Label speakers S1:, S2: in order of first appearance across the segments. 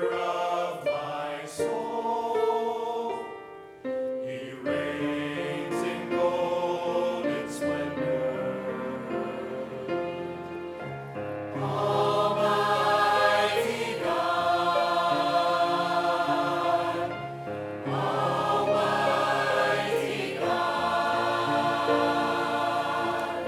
S1: of my soul. He reigns in golden splendor. Almighty God, Almighty God,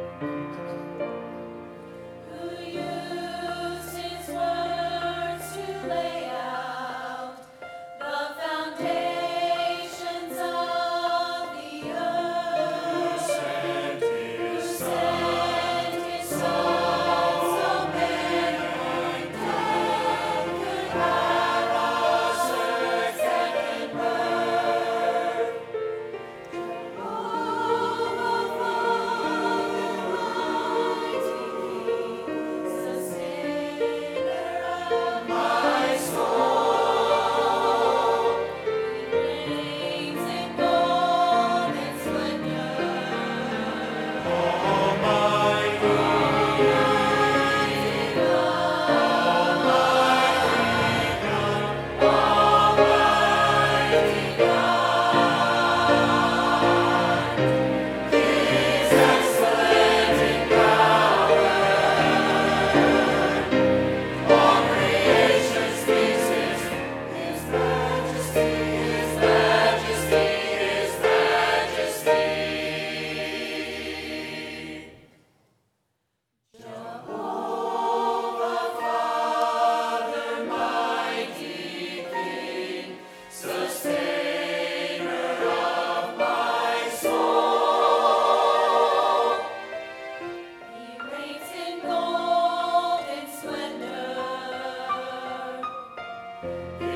S1: who used His words to lay out the foundations of the earth, who sent His Son so mankind could have a second birth. Jehovah, Father, mighty King, sustainer of my soul, He reigns in golden splendor. Almighty He's excellent in power. All creation speaks His majesty, His majesty, His majesty. Jehovah, Father, mighty King, sustainer of my soul. He reigns in golden splendor.